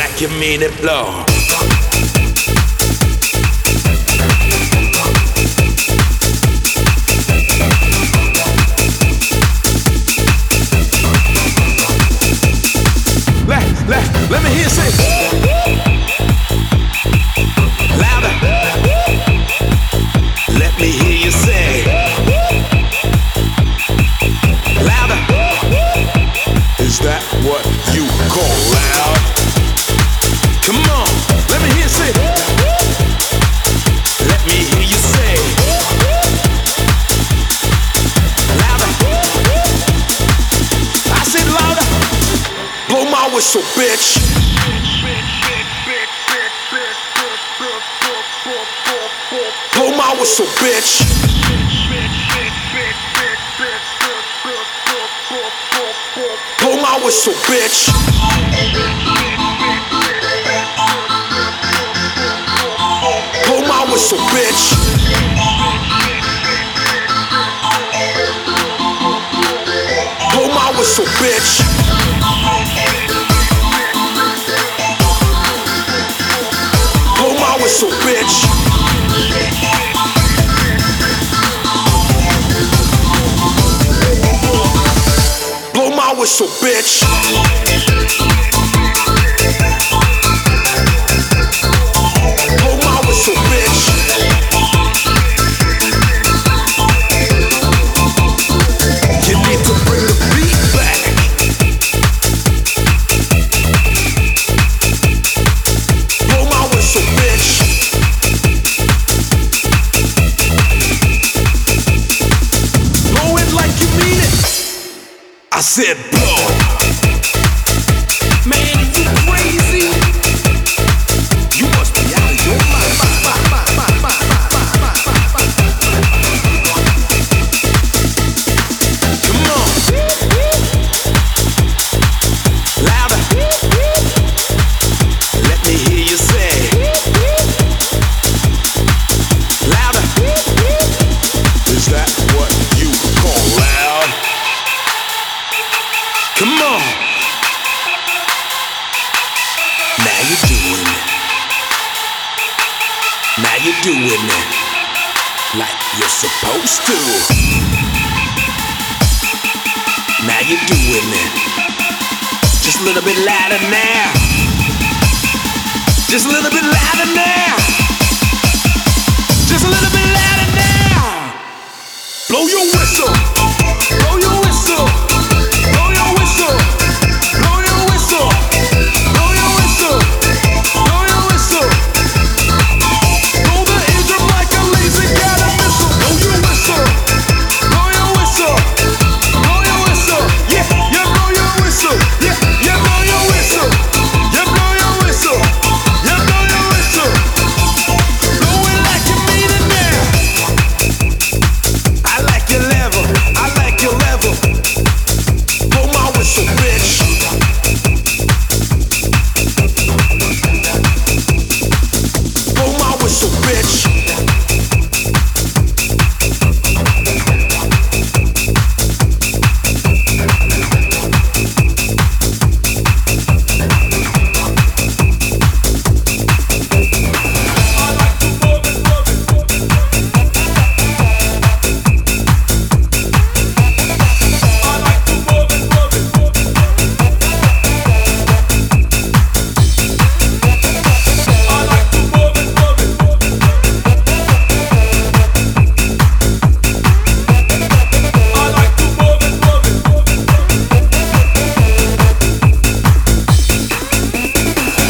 like you mean it, blow. Let me hear you say louder. Let me hear you say louder. Is that what you call loud? Come on, let me hear you say. Let me hear you say louder. I said louder. Blow my whistle, bitch. Blow my whistle, bitch. Blow my whistle, bitch. Blow my whistle, bitch. Blow my whistle, bitch. Blow my whistle, bitch. Blow my whistle, bitch. Blow my whistle, bitch. You need to bring the beat back. Blow my whistle, bitch. Blow it like you mean it. I said blow. Man, are you crazy? You must be out of your mind. Come on. Louder. Let me hear you say louder. Is that what you call loud? Come on. Now you're doing it. Now you're doing it like you're supposed to. Now you're doing it. Just a little bit louder now. Just a little bit louder now. Just a little bit louder now. Blow your whistle. Blow your